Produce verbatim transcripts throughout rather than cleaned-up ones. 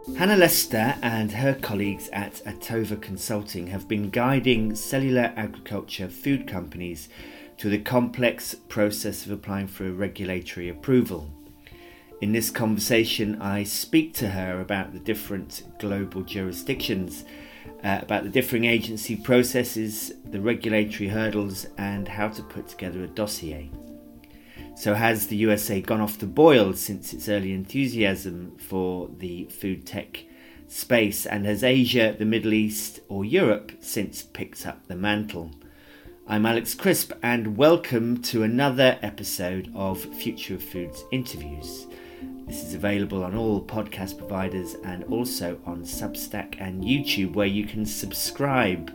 Hannah Lester and her colleagues at Atova Consulting have been guiding cellular agriculture food companies through the complex process of applying for a regulatory approval. In this conversation, I speak to her about the different global jurisdictions, uh, about the differing agency processes, the regulatory hurdles, and how to put together a dossier. So has the U S A gone off the boil since its early enthusiasm for the food tech space, and has Asia, the Middle East or Europe since picked up the mantle? I'm Alex Crisp and welcome to another episode of Future of Foods Interviews. This is available on all podcast providers and also on Substack and YouTube, where you can subscribe.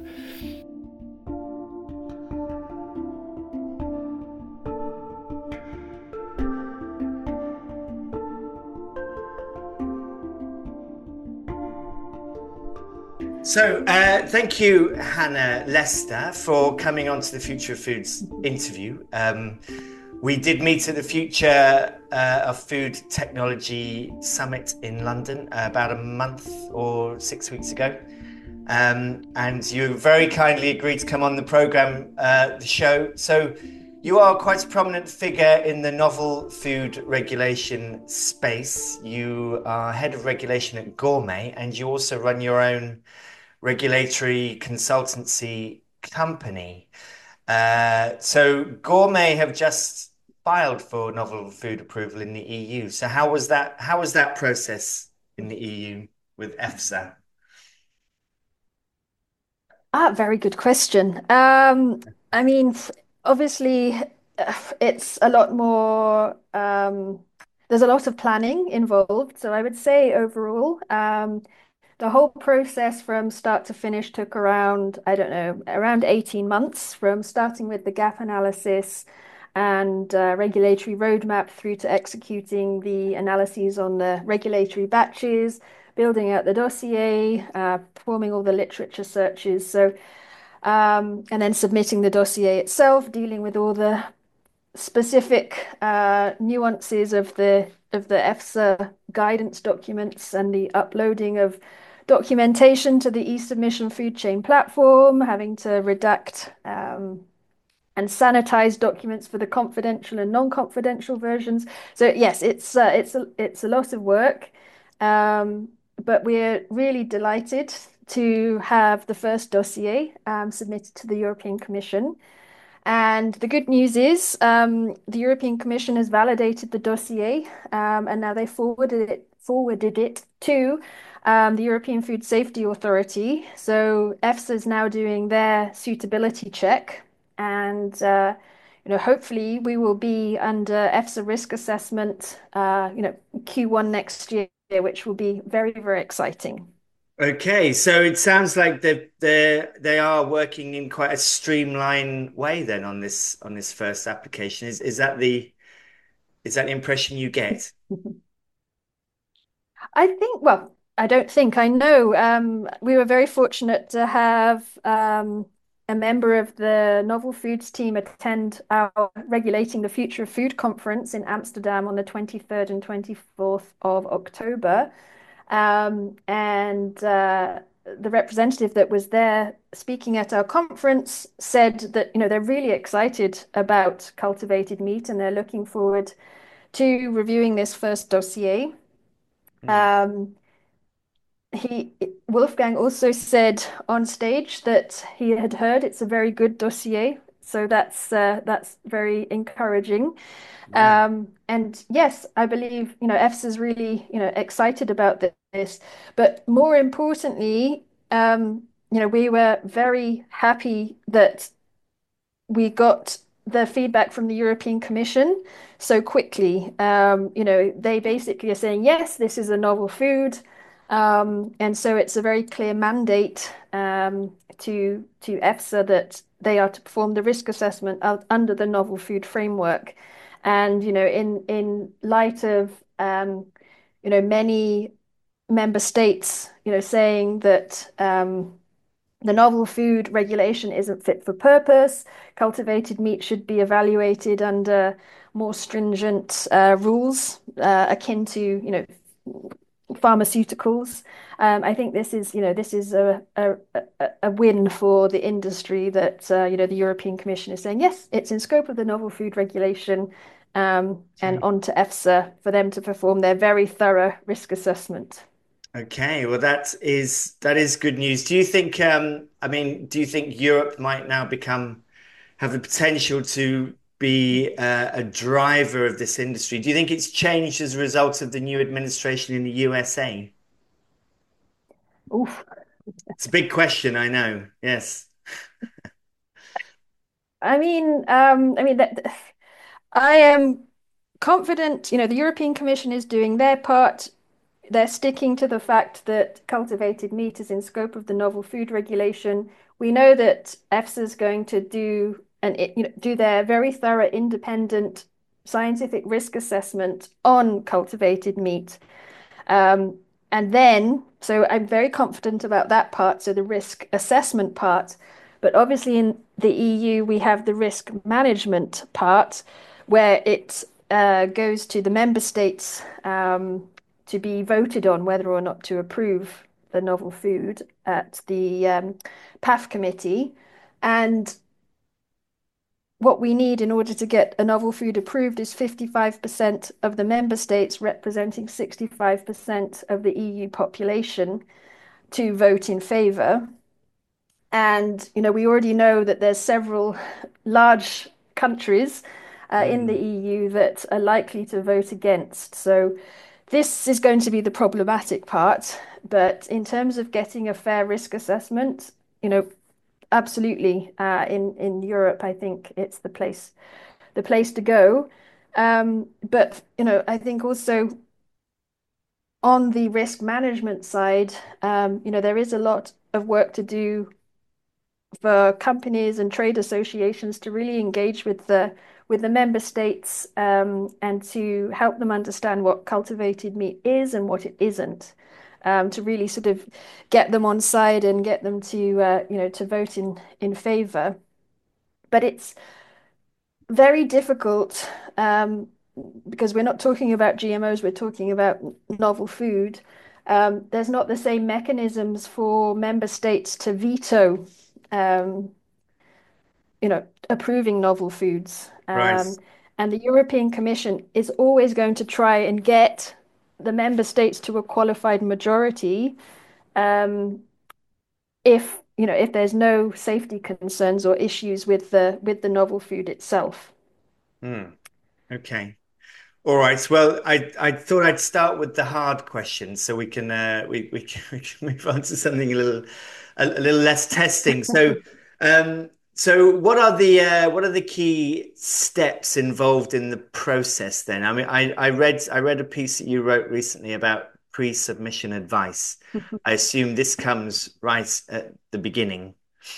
So, uh, thank you, Hannah Lester, for coming on to the Future of Foods interview. Um, we did meet at the Future uh, of Food Technology Summit in London uh, about a month or six weeks ago. Um, and you very kindly agreed to come on the programme, uh, the show. So, you are quite a prominent figure in the novel food regulation space. You are head of regulation at Gourmet, and you also run your own regulatory consultancy company. Uh, so Gourmet have just filed for novel food approval in the E U. So how was that? How was that process in the E U with EFSA? Ah, very good question. Um, I mean, obviously, uh, it's a lot more, um, there's a lot of planning involved. So I would say overall, um, the whole process from start to finish took around, I don't know, around eighteen months from starting with the gap analysis and uh, regulatory roadmap through to executing the analyses on the regulatory batches, building out the dossier, uh, performing all the literature searches. So, um, and then submitting the dossier itself, dealing with all the specific uh, nuances of the of the EFSA guidance documents and the uploading of documentation to the e-submission food chain platform, having to redact um, and sanitize documents for the confidential and non-confidential versions. So yes, it's uh, it's a, it's a lot of work, um, but we're really delighted to have the first dossier um, submitted to the European Commission. And the good news is um, the European Commission has validated the dossier, um, and now they forwarded it forwarded it to um, the European Food Safety Authority. So EFSA is now doing their suitability check, and uh, you know, hopefully we will be under EFSA risk assessment, uh, you know, Q one next year, which will be very, very exciting. Okay, so it sounds like they they they are working in quite a streamlined way then on this on this first application. Is is that the is that the impression you get? I think, well, I don't think I know. Um, we were very fortunate to have um, a member of the Novel Foods team attend our Regulating the Future of Food conference in Amsterdam on the twenty-third and twenty-fourth of October. Um, and uh, the representative that was there speaking at our conference said that, you know, they're really excited about cultivated meat and they're looking forward to reviewing this first dossier. Hmm. Um, he Wolfgang also said on stage that he had heard it's a very good dossier, so that's uh, that's very encouraging. Yeah. Um, and yes, I believe you know EFSA is really you know excited about this, but more importantly, um, you know we were very happy that we got the feedback from the European Commission so quickly. Um, you know, they basically are saying, yes, this is a novel food. Um, and so it's a very clear mandate um, to to EFSA that they are to perform the risk assessment of, under the novel food framework. And, you know, in in light of um, you know, many member states, you know, saying that um, the novel food regulation isn't fit for purpose. Cultivated meat should be evaluated under more stringent uh, rules uh, akin to, you know, pharmaceuticals. Um, I think this is, you know, this is a a, a, a win for the industry that uh, you know the European Commission is saying yes, it's in scope of the novel food regulation, um, and Okay. on to EFSA for them to perform their very thorough risk assessment. Okay, well that is that is good news. Do you think um I mean, do you think Europe might now become have the potential to be uh, a driver of this industry? Do you think it's changed as a result of the new administration in the U S A? Oof. It's a big question, I know. Yes. I mean, um, I mean that I am confident, you know, the European Commission is doing their part. They're sticking to the fact that cultivated meat is in scope of the novel food regulation. We know that EFSA is going to do and you know do their very thorough independent scientific risk assessment on cultivated meat. Um, and then, so I'm very confident about that part, so the risk assessment part. But obviously, in the E U, we have the risk management part where it uh, goes to the member states um, to be voted on whether or not to approve the novel food at the um, P A F committee. And what we need in order to get a novel food approved is fifty-five percent of the member states representing sixty-five percent of the E U population to vote in favour. And, you know, we already know that there's several large countries uh, in the Mm, E U that are likely to vote against. So this is going to be the problematic part. But in terms of getting a fair risk assessment, you know, absolutely, uh, in in Europe, I think it's the place the place to go. Um, but you know, I think also on the risk management side, um, you know, there is a lot of work to do for companies and trade associations to really engage with the with the member states, um, and to help them understand what cultivated meat is and what it isn't. Um, to really sort of get them on side and get them to uh, you know to vote in in favor. But it's very difficult, um, because we're not talking about G M Os, we're talking about novel food. Um, there's not the same mechanisms for member states to veto, um, you know, approving novel foods. right. Um, and the European Commission is always going to try and get the member states to a qualified majority, um, if, you know, if there's no safety concerns or issues with the with the novel food itself. Hmm. Okay. All right. Well, I I thought I'd start with the hard questions so we can uh, we we can, we can move on to something a little a, a little less testing. So, um, so what are the uh, what are the key steps involved in the process then? I mean, I I read I read a piece that you wrote recently about pre-submission advice. I assume this comes right at the beginning.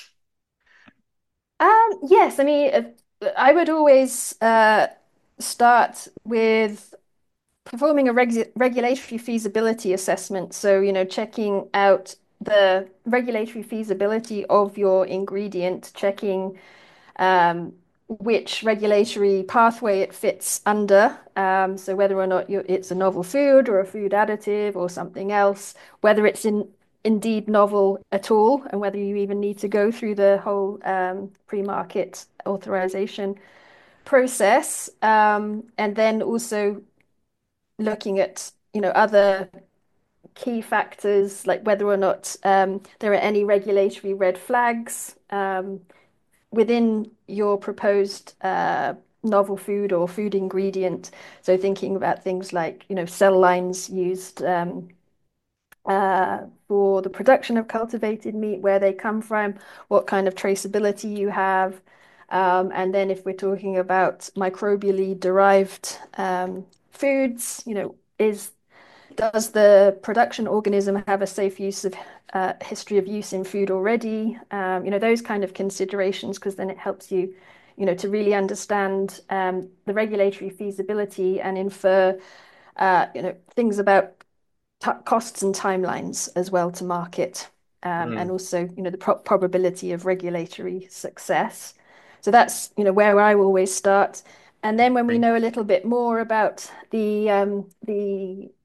Um, yes, I mean, uh, I would always uh, start with performing a reg regulatory feasibility assessment. So, you know, checking out the regulatory feasibility of your ingredient, checking um, which regulatory pathway it fits under. Um, so whether or not you it's a novel food or a food additive or something else, whether it's in indeed novel at all, and whether you even need to go through the whole um, pre-market authorization process. Um, and then also looking at, you know, other key factors like whether or not um, there are any regulatory red flags, um, within your proposed uh, novel food or food ingredient. So thinking about things like, you know, cell lines used um, uh, for the production of cultivated meat, where they come from, what kind of traceability you have. Um, and then if we're talking about microbially derived um, foods, you know, is does the production organism have a safe use of uh, history of use in food already? Um, you know, those kind of considerations, because then it helps you, you know, to really understand um, the regulatory feasibility and infer, uh, you know, things about t costs and timelines as well to market, um, and Hmm. also, you know, the pro probability of regulatory success. So that's, you know, where I always start. And then when we Okay. know a little bit more about the um, the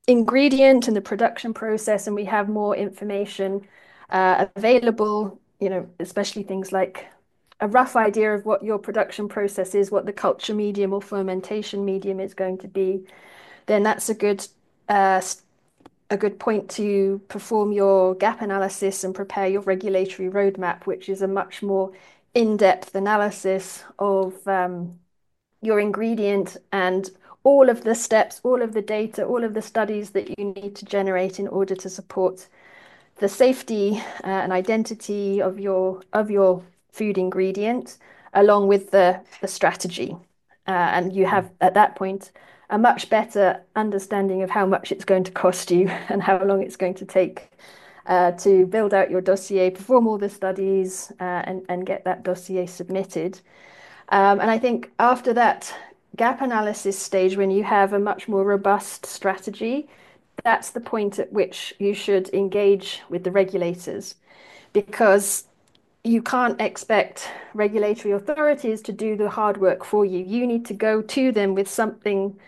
ingredient and the production process, and we have more information uh, available, you know, especially things like a rough idea of what your production process is, what the culture medium or fermentation medium is going to be, then that's a good uh, a good point to perform your gap analysis and prepare your regulatory roadmap, which is a much more in-depth analysis of um, your ingredient and all of the steps, all of the data, all of the studies that you need to generate in order to support the safety uh, and identity of your of your food ingredient, along with the the strategy. Uh, and you have at that point a much better understanding of how much it's going to cost you and how long it's going to take uh, to build out your dossier, perform all the studies, uh, and and get that dossier submitted. Um, and I think after that gap analysis stage, when you have a much more robust strategy, that's the point at which you should engage with the regulators because you can't expect regulatory authorities to do the hard work for you. You need to go to them with something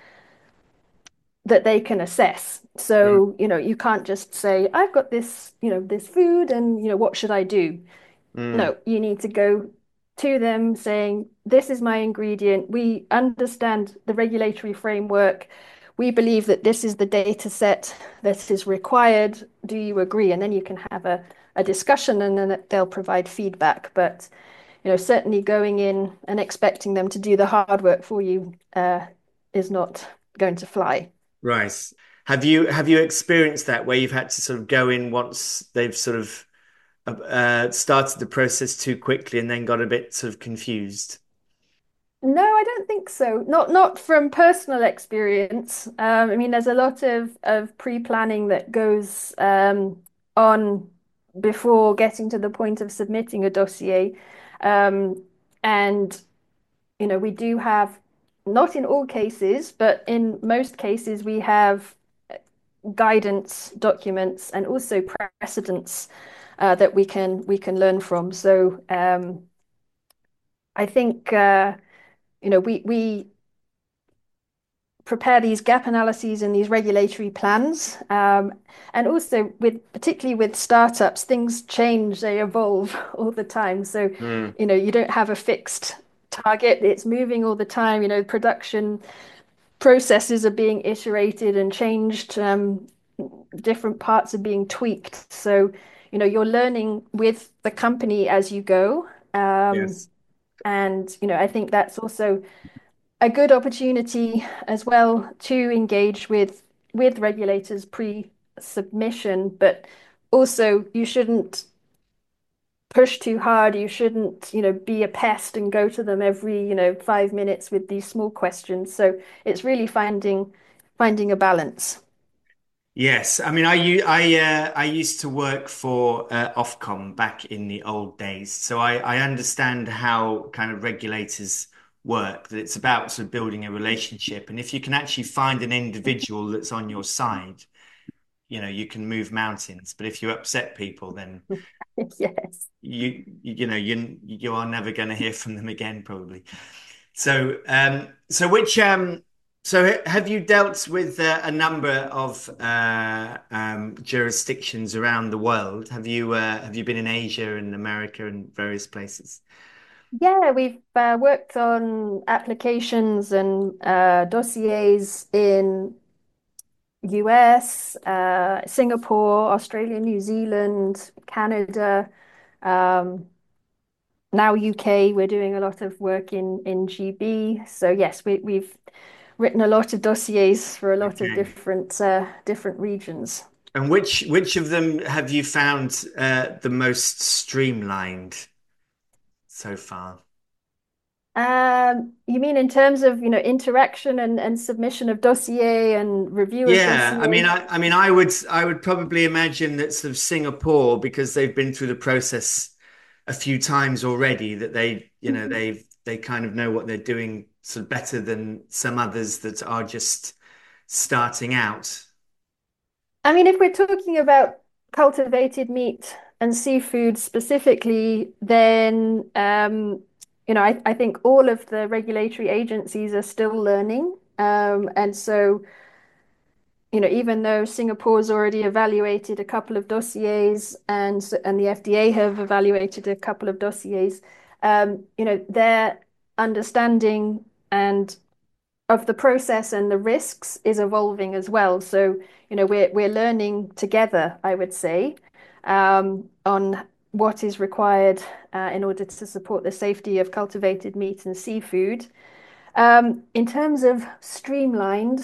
that they can assess. Mm, So, you know, you can't just say, I've got this, you know, this food and, you know, what should I do? mm, No, you need to go to them saying, this is my ingredient. We understand the regulatory framework. We believe that this is the data set that is required. Do you agree? And then you can have a, a discussion and then they'll provide feedback. But, you know, certainly going in and expecting them to do the hard work for you uh, is not going to fly. right. Have you have you experienced that where you've had to sort of go in once they've sort of uh, started the process too quickly and then got a bit sort of confused? No, I don't think so. Not not from personal experience. Um, I mean, there's a lot of of pre-planning that goes um, on before getting to the point of submitting a dossier. Um, and you know, we do have, not in all cases, but in most cases, we have guidance documents and also precedents uh, that we can we can learn from. So um, I think uh, you know we we prepare these gap analyses and these regulatory plans. Um, and also with particularly with startups, things change, they evolve all the time. So, Mm, you know, you don't have a fixed target. It's moving all the time. You know, production processes are being iterated and changed. Um, different parts are being tweaked. So, you know, you're learning with the company as you go. Um, yes. and, you know, I think that's also a good opportunity as well to engage with with regulators pre-submission, but also you shouldn't push too hard. You shouldn't, you know, be a pest and go to them every, you know, five minutes with these small questions. So it's really finding finding a balance. Yes, I mean, I u- I uh, I used to work for uh, Ofcom back in the old days, so I, I understand how kind of regulators work. That it's about sort of building a relationship, and if you can actually find an individual that's on your side, you know, you can move mountains. But if you upset people, then Yes. you you know you you are never going to hear from them again, probably. So, um, so which, um, so ha- have you dealt with uh, a number of uh, um, jurisdictions around the world? Have you uh, have you been in Asia and America and various places? Yeah, we've uh, worked on applications and uh, dossiers in U S, uh, Singapore, Australia, New Zealand, Canada, um, now U K. We're doing a lot of work in in G B. So yes, we, we've written a lot of dossiers for a lot of Okay. different uh, different regions. And which which of them have you found uh, the most streamlined so far? Um, you mean in terms of, you know, interaction and, and submission of dossier and review of Yeah, I mean, dossier? I, I mean, I would, I would probably imagine that sort of Singapore, because they've been through the process a few times already, that they, you know, Mhm. they, they kind of know what they're doing sort of better than some others that are just starting out. I mean, if we're talking about cultivated meat and seafood specifically, then um, you know, I, I think all of the regulatory agencies are still learning. Um, and so you know, even though Singapore's already evaluated a couple of dossiers and and the F D A have evaluated a couple of dossiers, um, you know, their understanding and of the process and the risks is evolving as well. So, you know, we're we're learning together, I would say, um, on what is required uh, in order to support the safety of cultivated meat and seafood. Um, in terms of streamlined,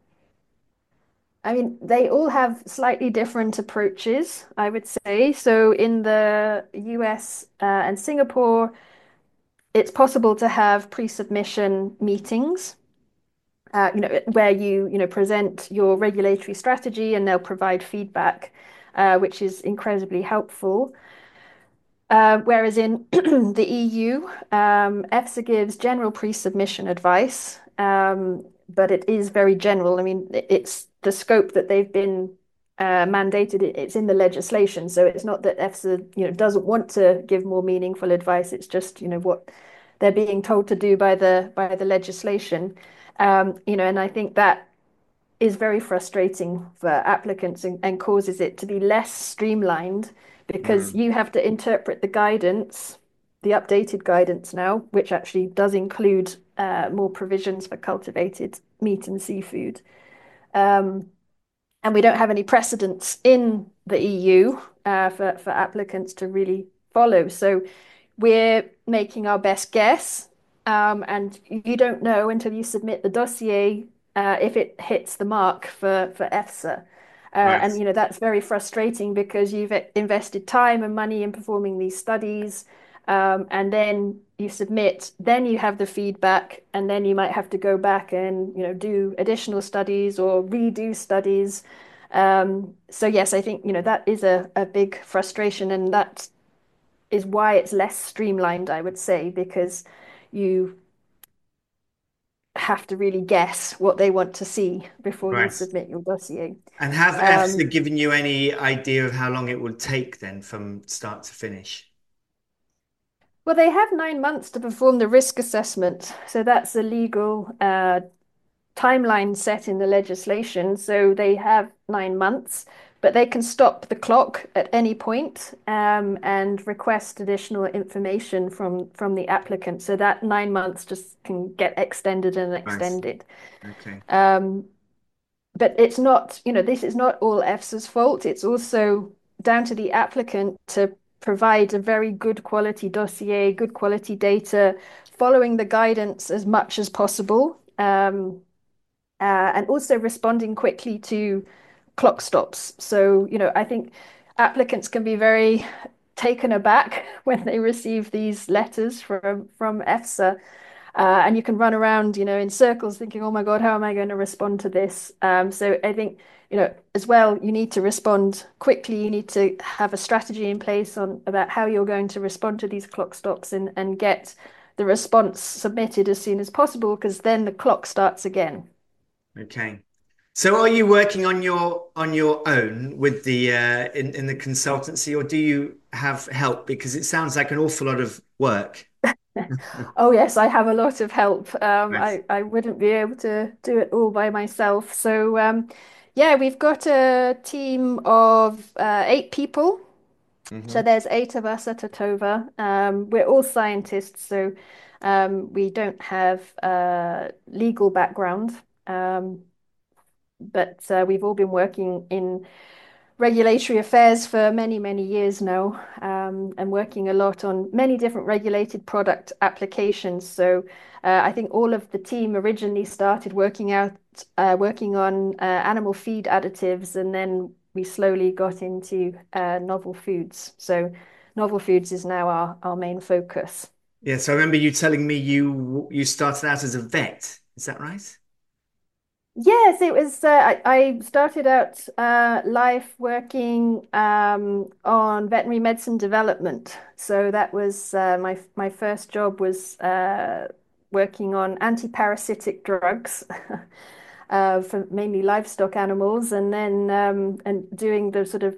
I mean, they all have slightly different approaches, I would say. So in the U S uh, and Singapore, it's possible to have pre-submission meetings, uh, you know, where you, you know, present your regulatory strategy and they'll provide feedback, uh, which is incredibly helpful. Uh, whereas in the E U, um, EFSA gives general pre-submission advice, um, but it is very general. I mean, it's the scope that they've been uh, mandated. It's in the legislation, so it's not that EFSA, you know, doesn't want to give more meaningful advice. It's just, you know, what they're being told to do by the by the legislation. Um, you know, and I think that is very frustrating for applicants and, and causes it to be less streamlined because Mm. you have to interpret the guidance, the updated guidance now, which actually does include uh, more provisions for cultivated meat and seafood. Um, and we don't have any precedents in the E U uh, for, for applicants to really follow. So we're making our best guess, um, and you don't know until you submit the dossier uh, if it hits the mark for for EFSA. Uh, Right. and you know that's very frustrating because you've invested time and money in performing these studies, um, and then you submit, then you have the feedback, and then you might have to go back and you know do additional studies or redo studies. Um, so yes, I think you know that is a, a big frustration, and that is why it's less streamlined, I would say, because you have to really guess what they want to see before you Right. submit your dossier. And have Um, EFSA given you any idea of how long it would take then from start to finish? well, they have nine months to perform the risk assessment, so that's a legal uh, timeline set in the legislation. So they have nine months, but they can stop the clock at any point, um, and request additional information from from the applicant. So that nine months just can get extended and Right. extended. Okay. Um, but it's not, you know, this is not all EFSA's fault. It's also down to the applicant to provide a very good quality dossier, good quality data, following the guidance as much as possible. Um, uh, and also responding quickly to clock stops. So, you know, I think applicants can be very taken aback when they receive these letters from from EFSA. Uh, and you can run around, you know, in circles thinking, oh my God, how am I going to respond to this? Um, so I think, you know, as well, you need to respond quickly. You need to have a strategy in place on about how you're going to respond to these clock stops and, and get the response submitted as soon as possible, because then the clock starts again. Okay. So are you working on your on your own with the uh, in in the consultancy, or do you have help? Because it sounds like an awful lot of work. Oh yes, I have a lot of help. Um, Right. I I wouldn't be able to do it all by myself. So um, yeah, we've got a team of uh, eight people. So Hmm. there's eight of us at Atova. Um, we're all scientists, so um, we don't have a legal background, um, but uh, we've all been working in regulatory affairs for many, many years now, um, and working a lot on many different regulated product applications. So uh, I think all of the team originally started working out, uh, working on uh, animal feed additives, and then we slowly got into uh, novel foods. So novel foods is now our, our main focus. Yeah, so I remember you telling me you you started out as a vet. Is that right? Yes, it was. Uh, I, I started out uh, life working um, on veterinary medicine development. So that was uh, my my first job was uh, working on anti-parasitic drugs uh, for mainly livestock animals, and then um, and doing the sort of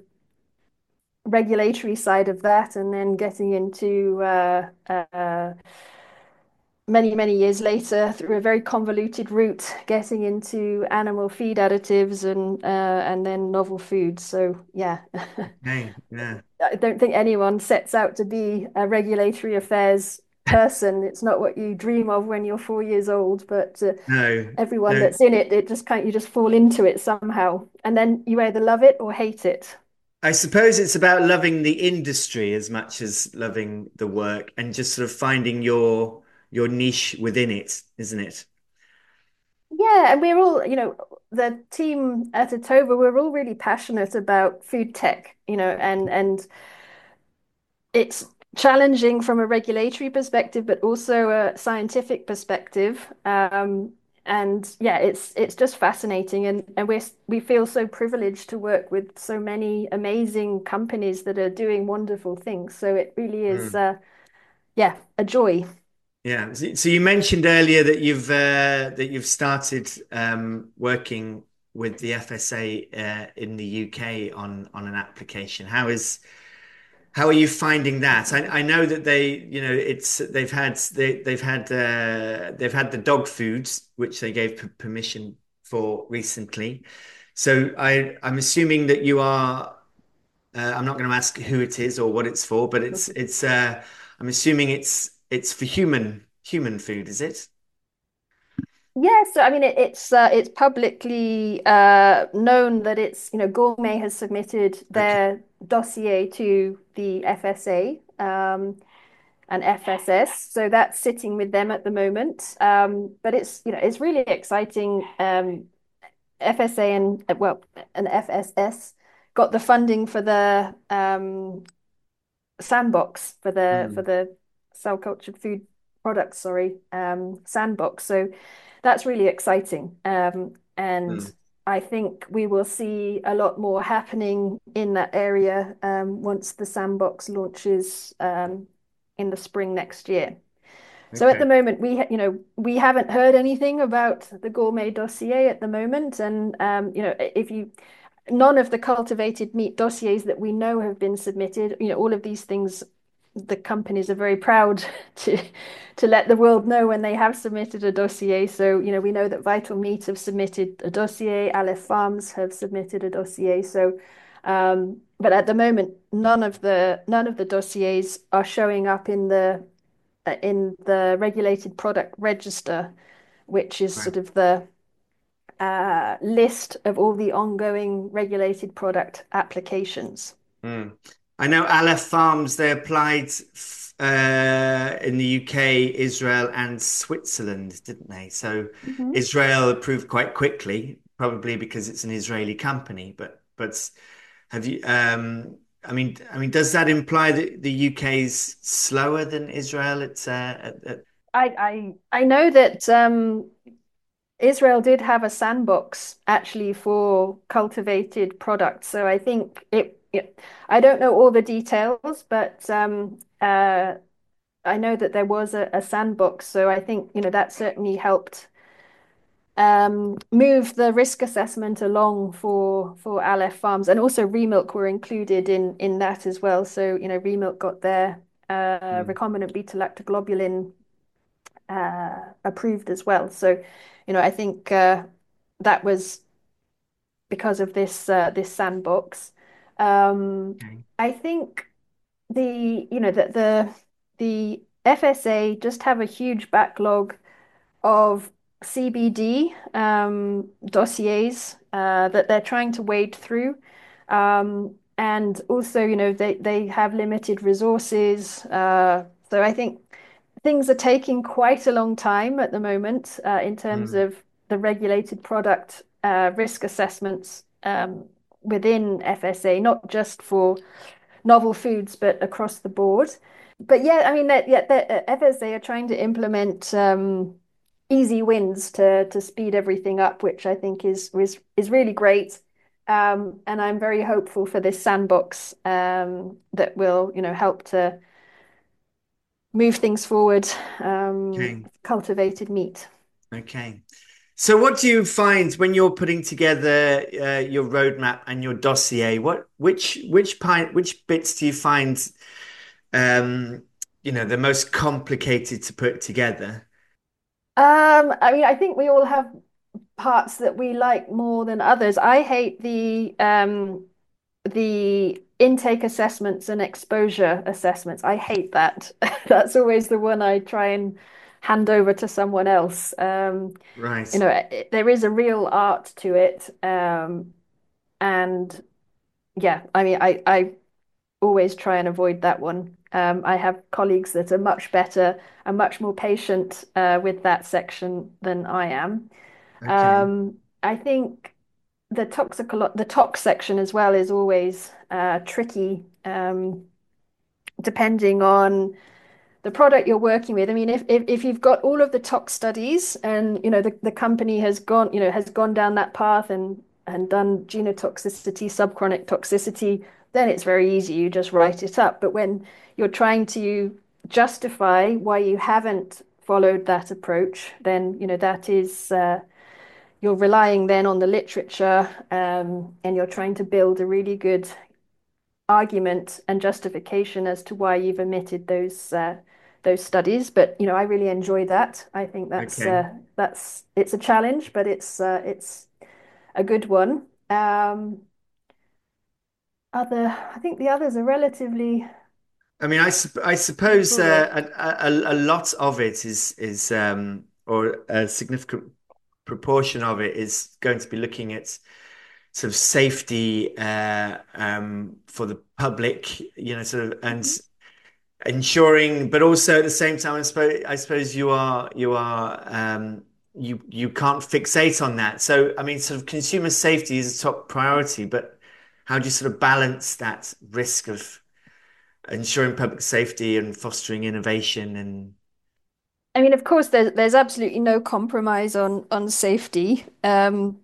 regulatory side of that, and then getting into uh, uh, many, many years later, through a very convoluted route, getting into animal feed additives and uh, and then novel foods. So yeah, Okay, yeah. I don't think anyone sets out to be a regulatory affairs person. It's not what you dream of when you're four years old, but uh, No, everyone no. that's in it, it just can't, you just fall into it somehow. And then you either love it or hate it. I suppose it's about loving the industry as much as loving the work and just sort of finding your your niche within it, isn't it? Yeah, and we're all, you know, the team at Atova, we're all really passionate about food tech, you know, and and it's challenging from a regulatory perspective, but also a scientific perspective. Um, and yeah, it's it's just fascinating, and and we we feel so privileged to work with so many amazing companies that are doing wonderful things. So it really is, Mm. uh, yeah, a joy. Yeah. So so you mentioned earlier that you've uh, that you've started um, working with the F S A uh, in the U K on on an application. How is How are you finding that? I, I know that they, you know, it's they've had they they've had uh, they've had the dog foods which they gave p permission for recently. So I I'm assuming that you are. Uh, I'm not going to ask who it is or what it's for, but it's it's. Uh, I'm assuming it's it's for human human food, is it? Yeah, so I mean it, it's uh, it's publicly uh, known that it's you know Gourmet has submitted Okay. their dossier to the F S A um, and F S S, so that's sitting with them at the moment. Um, but it's you know it's really exciting. Um, F S A and uh, well, and F S S got the funding for the um, sandbox for the for Mm, the cell cultured food products, sorry, um, sandbox. So that's really exciting. Um, and mm. I think we will see a lot more happening in that area um, once the sandbox launches um, in the spring next year. So at Okay. the moment, we you know we haven't heard anything about the gourmet dossier at the moment, and um, you know if you none of the cultivated meat dossiers that we know have been submitted. You know, all of these things, the companies are very proud to to let the world know when they have submitted a dossier. So, you know, we know that Vital Meat have submitted a dossier, Aleph Farms have submitted a dossier. So, um, but at the moment, none of the none of the dossiers are showing up in the uh, in the regulated product register, which is Right. sort of the uh, list of all the ongoing regulated product applications. Mm. I know Aleph Farms, they applied uh, in the U K, Israel, and Switzerland, didn't they? So Mhm. Israel approved quite quickly, probably because it's an Israeli company. But but have you? Um, I mean, I mean, does that imply that the U K's slower than Israel? It's uh, at, at, I, I I know that um, Israel did have a sandbox actually for cultivated products. So I think it, it I don't know all the details, but um, uh, I know that there was a, a sandbox. So I think, you know, that certainly helped um, move the risk assessment along for for Aleph Farms, and also Remilk were included in in that as well. So you know, Remilk got their uh, mm, recombinant beta-lactoglobulin uh, approved as well. So you know, I think uh, that was because of this uh, this sandbox. Um, okay. I think the you know that the the F S A just have a huge backlog of C B D um, dossiers uh, that they're trying to wade through. Um, and also, you know, they, they have limited resources. Uh, so I think things are taking quite a long time at the moment uh, in terms Mm, of the regulated product uh, risk assessments um, within F S A, not just for novel foods, but across the board. But yeah, I mean, that yeah, the F S A are trying to implement um, easy wins to to speed everything up, which I think is is is really great. Um, and I'm very hopeful for this sandbox um, that will, you know, help to move things forward. Um, okay. cultivated meat. Okay. So, what do you find when you're putting together uh, your roadmap and your dossier? What which which pi which bits do you find um, you know the most complicated to put together? Um, I mean, I think we all have parts that we like more than others. I hate the um the intake assessments and exposure assessments. I hate that. That's always the one I try and hand over to someone else. Um, you Right. know, it, there is a real art to it. Um, and yeah, I mean, I, I always try and avoid that one. Um, I have colleagues that are much better and much more patient uh, with that section than I am. Okay. Um, I think the toxicolo the tox section as well is always uh, tricky, um, depending on the product you're working with. I mean, if, if if you've got all of the tox studies and you know the, the company has gone, you know, has gone down that path and and done genotoxicity, subchronic toxicity, then it's very easy. You just write it up. But when you're trying to justify why you haven't followed that approach, then you know that is uh, you're relying then on the literature, um, and you're trying to build a really good argument and justification as to why you've omitted those uh, those studies. But you know, I really enjoy that. I think that's Okay. uh, that's it's a challenge, but it's uh, it's a good one. Um, other, I think the others are relatively I mean, I, sup- I suppose straightforward. uh, a, a, a lot of it is is um, or a significant proportion of it is going to be looking at sort of safety uh, um, for the public, you know, sort of and Mhm. ensuring, but also at the same time, I suppose I suppose you are you are um, you you can't fixate on that. So I mean, sort of consumer safety is a top priority, but how do you sort of balance that risk of ensuring public safety and fostering innovation and I mean, of course, there's there's absolutely no compromise on on safety. Um,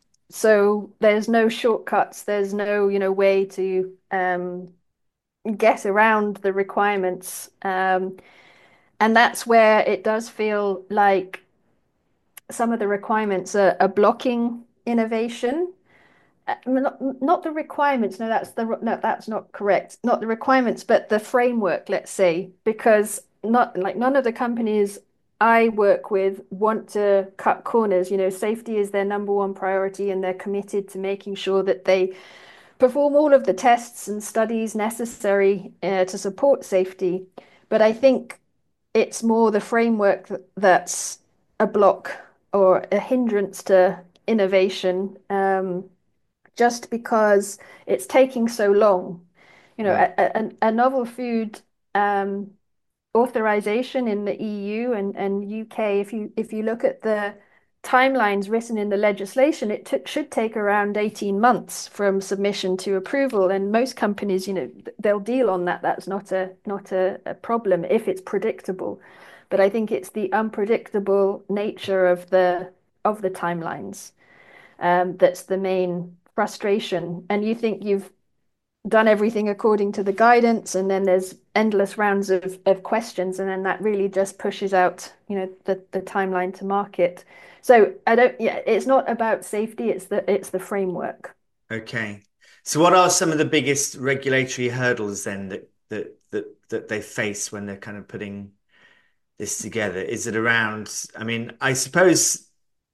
so there's no shortcuts. There's no, you know, way to um, get around the requirements. Um, and that's where it does feel like some of the requirements are, are blocking innovation. Uh, Not, not the requirements, no, that's the no, that's not correct. Not the requirements, but the framework, let's say, because not like none of the companies I work with want to cut corners. You know, safety is their number one priority, and they're committed to making sure that they perform all of the tests and studies necessary uh, to support safety. But I think it's more the framework that's a block or a hindrance to innovation, um, just because it's taking so long. You know, Mm. a, a, a novel food um, authorization in the E U and, and U K, if you if you look at the timelines written in the legislation, it t should take around eighteen months from submission to approval. And most companies, you know, they'll deal on that. That's not a not a, a problem if it's predictable. But I think it's the unpredictable nature of the of the timelines um, that's the main frustration. And you think you've done everything according to the guidance, and then there's endless rounds of, of questions, and then that really just pushes out, you know, the, the timeline to market. So I don't, yeah, it's not about safety, it's the it's the framework. Okay. So what are some of the biggest regulatory hurdles then that that that that they face when they're kind of putting this together? Is it around, I mean, I suppose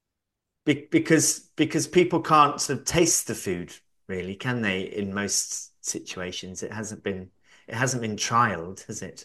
be because because people can't sort of taste the food really, can they, in most situations? It hasn't been it hasn't been trialed, has it?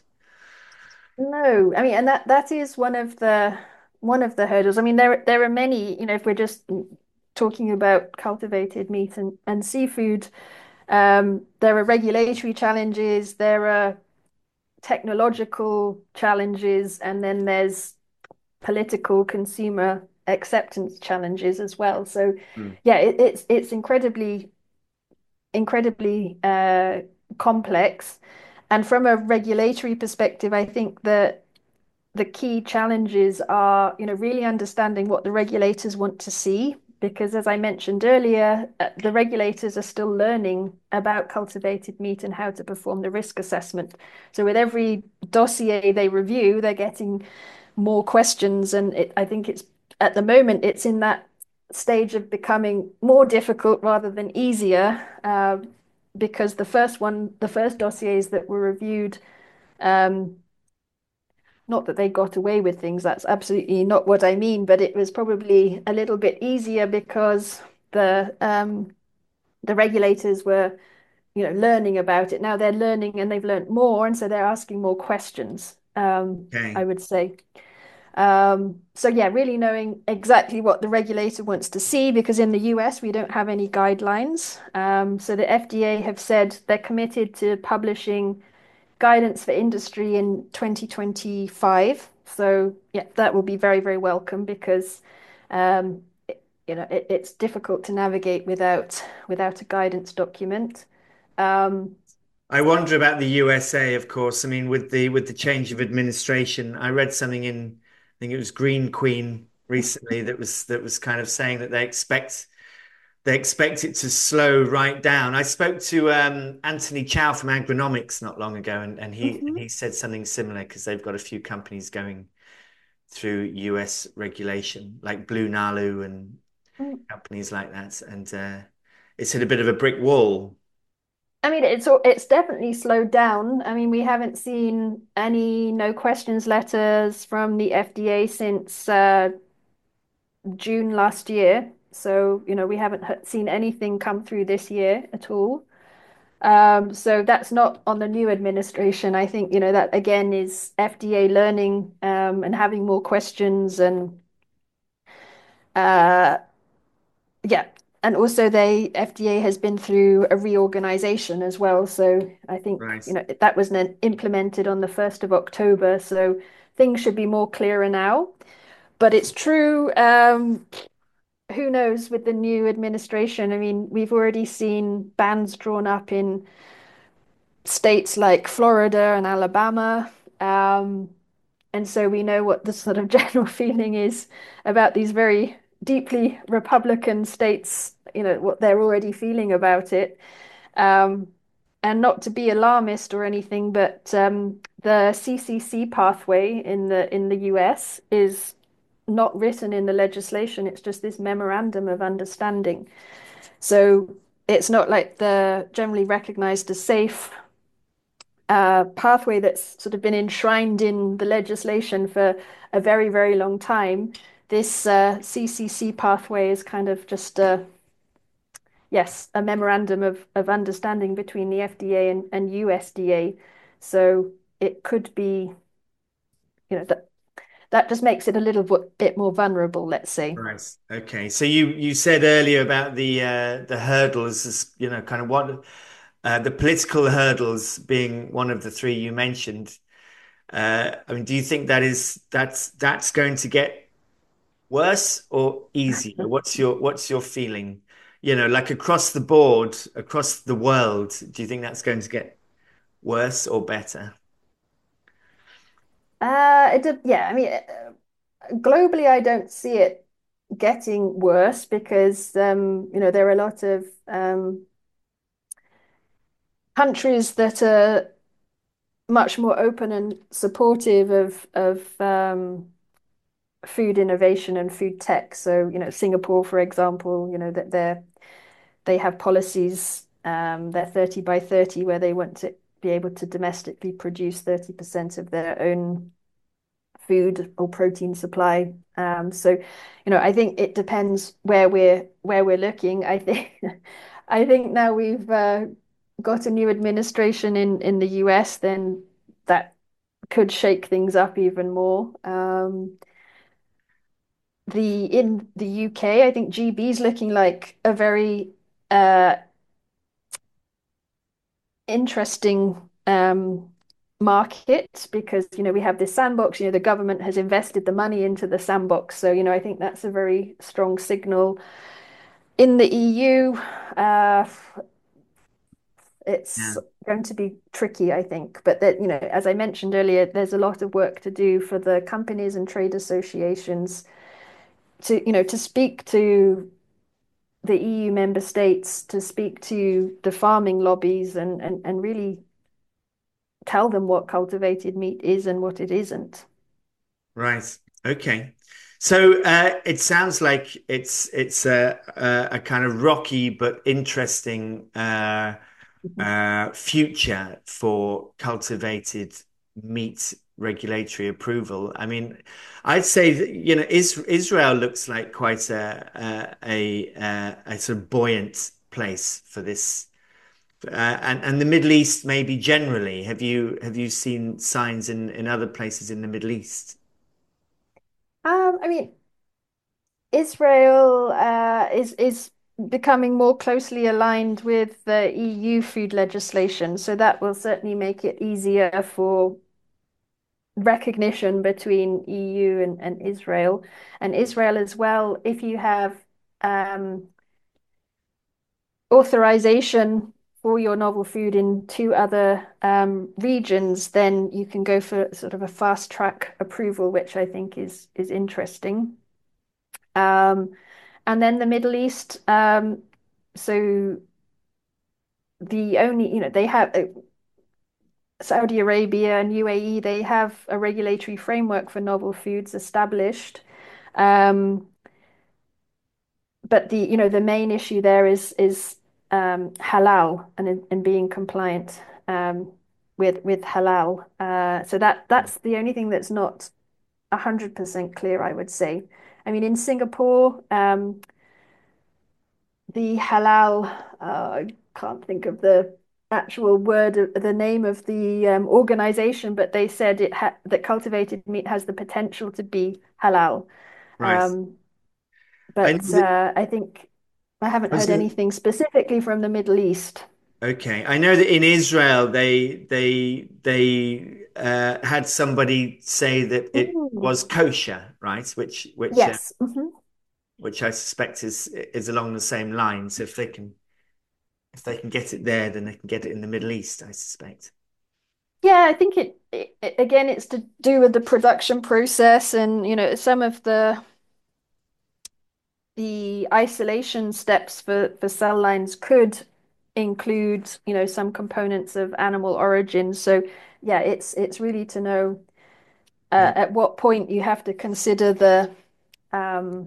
No, I mean, and that that is one of the one of the hurdles. I mean, there there are many, you know, if we're just talking about cultivated meat and, and seafood, um, there are regulatory challenges, there are technological challenges, and then there's political consumer acceptance challenges as well. So Mm. yeah, it, it's it's incredibly incredibly uh, complex. And from a regulatory perspective, I think that the key challenges are, you know, really understanding what the regulators want to see. Because as I mentioned earlier, uh, the regulators are still learning about cultivated meat and how to perform the risk assessment. So with every dossier they review, they're getting more questions. And it, I think it's at the moment, it's in that stage of becoming more difficult rather than easier, uh, because the first one, the first dossiers that were reviewed, um, not that they got away with things, that's absolutely not what I mean, but it was probably a little bit easier because the um, the regulators were, you know, learning about it. Now they're learning and they've learned more, and so they're asking more questions, um, I Okay. would say. Um, so yeah, really knowing exactly what the regulator wants to see, because in the U S we don't have any guidelines. Um, so the F D A have said they're committed to publishing guidance for industry in twenty twenty-five. So yeah, that will be very, very welcome because um, it, you know it, it's difficult to navigate without without a guidance document. Um, I wonder about the U S A, of course. I mean, with the with the change of administration, I read something in, I think it was Green Queen recently that was that was kind of saying that they expect they expect it to slow right down. I spoke to um, Anthony Chow from Agronomics not long ago, and, and he and mhm. he said something similar because they've got a few companies going through U S regulation, like Blue Nalu and companies like that, and uh, it's hit a bit of a brick wall. I mean, it's it's definitely slowed down. I mean, we haven't seen any no questions letters from the F D A since uh, June last year. So, you know, we haven't h- seen anything come through this year at all. Um, so that's not on the new administration. I think, you know, that again is F D A learning um, and having more questions and uh, yeah. And also they F D A has been through a reorganization as well. So I think, Right. you know, that was then implemented on the first of October. So things should be more clearer now. But it's true. Um, who knows with the new administration? I mean, we've already seen bans drawn up in states like Florida and Alabama. Um, and so we know what the sort of general feeling is about these very deeply Republican states, you know, what they're already feeling about it. Um, and not to be alarmist or anything, but um, the C C C pathway in the in the U S is not written in the legislation. It's just this memorandum of understanding. So it's not like the generally recognized as safe uh, pathway that's sort of been enshrined in the legislation for a very, very long time. This uh, C C C pathway is kind of just a, yes, a memorandum of, of understanding between the F D A and, and U S D A. So it could be, you know, that that just makes it a little bit more vulnerable, let's say. Right. Okay. So you you said earlier about the uh, the hurdles, as, you know, kind of what uh, the political hurdles being one of the three you mentioned. Uh, I mean, do you think that is that's that's going to get worse or easier? What's your what's your feeling? You know, like across the board, across the world, do you think that's going to get worse or better? Uh, it did, yeah, I mean, uh, globally, I don't see it getting worse because, um, you know, there are a lot of um, countries that are much more open and supportive of of um, food innovation and food tech. So, you know, Singapore, for example, you know, that they're they have policies, um, they're thirty by thirty, where they want to be able to domestically produce thirty percent of their own food or protein supply. Um, so, you know, I think it depends where we're where we're looking. I think I think now we've uh, got a new administration in in the U S, then that could shake things up even more. Um, the in the U K, I think G B is looking like a very uh, interesting um, market because you know we have this sandbox. You know, the government has invested the money into the sandbox, so you know I think that's a very strong signal. In the E U, uh, it's Yeah. going to be tricky, I think. But that you know, as I mentioned earlier, there's a lot of work to do for the companies and trade associations to you know to speak to the E U member states, to speak to the farming lobbies, and and and really tell them what cultivated meat is and what it isn't. Right. Okay. So uh, it sounds like it's it's a, a, a kind of rocky but interesting uh, Mhm. uh, future for cultivated meat regulatory approval. I mean, I'd say that, you know, is, Israel looks like quite a a, a a sort of buoyant place for this, uh, and and the Middle East maybe generally. Have you have you seen signs in in other places in the Middle East? Um, I mean, Israel uh, is is becoming more closely aligned with the E U food legislation, so that will certainly make it easier for recognition between E U and, and Israel. And Israel as well, if you have um, authorization for your novel food in two other um, regions, then you can go for sort of a fast track approval, which I think is is interesting. Um, and then the Middle East, um, so the only, you know, they have uh, Saudi Arabia and U A E, they have a regulatory framework for novel foods established. Um, but the, you know, the main issue there is is um, halal and and being compliant um, with with halal. Uh, so that that's the only thing that's not one hundred percent clear, I would say. I mean, in Singapore, um, the halal, uh, I can't think of the actual word, of, the name of the um, organization, but they said it ha that cultivated meat has the potential to be halal. Right. Um, I know but that uh, I think I haven't I was heard gonna, anything specifically from the Middle East. okay. I know that in Israel they they they uh, had somebody say that it Mm. was kosher, right? Which which uh, Yes. Mhm. which I suspect is is along the same lines. If they can if they can get it there, then they can get it in the Middle East, I suspect. Yeah, I think it, it, it- again, it's to do with the production process and, you know, some of the the isolation steps for, for cell lines could include, you know, some components of animal origin. So yeah, it's it's really to know uh, Yeah. at what point you have to consider the um,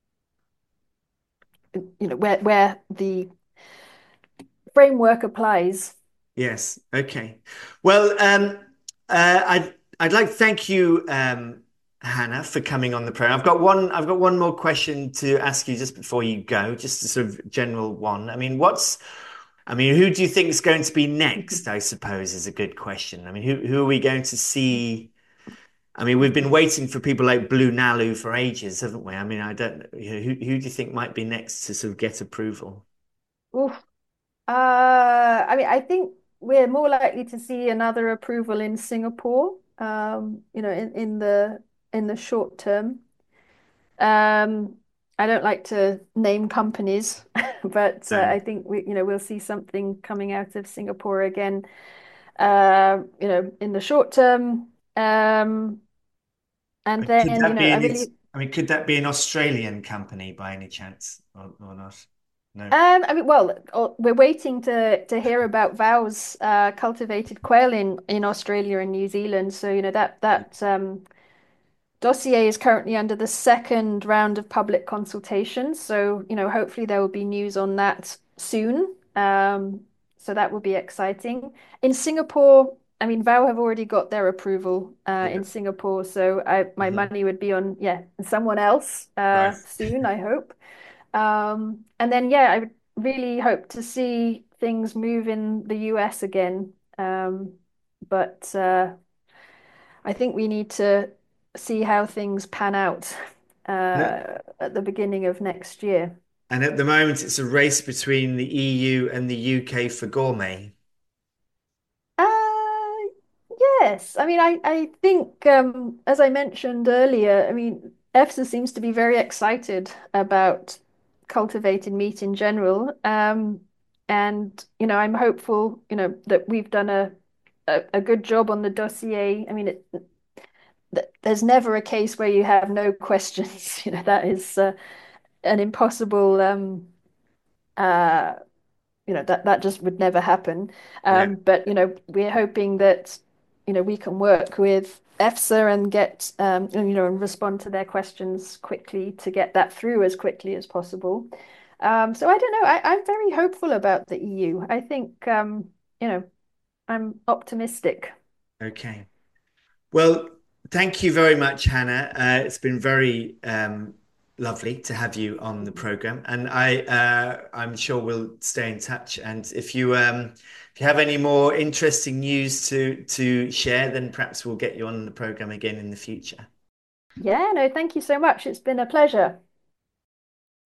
you know, where where the framework applies. Yes. Okay. Well, um, uh, I'd I'd like to thank you, um, Hannah, for coming on the program. I've got one. I've got one more question to ask you just before you go, just a sort of general one. I mean, what's I mean, who do you think is going to be next? I suppose is a good question. I mean, who who are we going to see? I mean, we've been waiting for people like Blue Nalu for ages, haven't we? I mean, I don't. You know, who who do you think might be next to sort of get approval? Oof. Uh, I mean, I think we're more likely to see another approval in Singapore, um, you know, in, in the in the short term. Um, I don't like to name companies, but uh, No. I think we, you know, we'll see something coming out of Singapore again, uh, you know, in the short term. Um, and Could then, you that know, be I an? really I mean, could that be an Australian company by any chance, or, or not? No. Um, I mean, well, uh, we're waiting to to hear about Vow's uh, cultivated quail in in Australia and New Zealand. So, you know, that that um, dossier is currently under the second round of public consultation. So, you know, hopefully there will be news on that soon. Um, so that will be exciting. In Singapore, I mean, Vow have already got their approval uh, Yeah. in Singapore. So I my Hmm. money would be on, yeah, someone else Right. uh, soon, I hope. Um, and then, yeah, I would really hope to see things move in the U S again. Um, but uh, I think we need to see how things pan out No. uh, at the beginning of next year. And at the moment, it's a race between the E U and the U K for gourmet. Uh, yes. I mean, I, I think, um, as I mentioned earlier, I mean, EFSA seems to be very excited about cultivated meat in general. Um, and, you know, I'm hopeful, you know, that we've done a, a, a good job on the dossier. I mean, it, th there's never a case where you have no questions. You know, that is uh, an impossible um, uh, you know that that just would never happen. Yeah. Um, but you know, we're hoping that you know we can work with EFSA and get um, and, you know and respond to their questions quickly to get that through as quickly as possible. Um, so I don't know. I, I'm very hopeful about the E U. I think um, you know I'm optimistic. Okay. Well, thank you very much, Hannah. Uh, it's been very um, lovely to have you on the program, and I uh, I'm sure we'll stay in touch. And if you um, if you have any more interesting news to to share, then perhaps we'll get you on the program again in the future. Yeah, no, thank you so much. It's been a pleasure.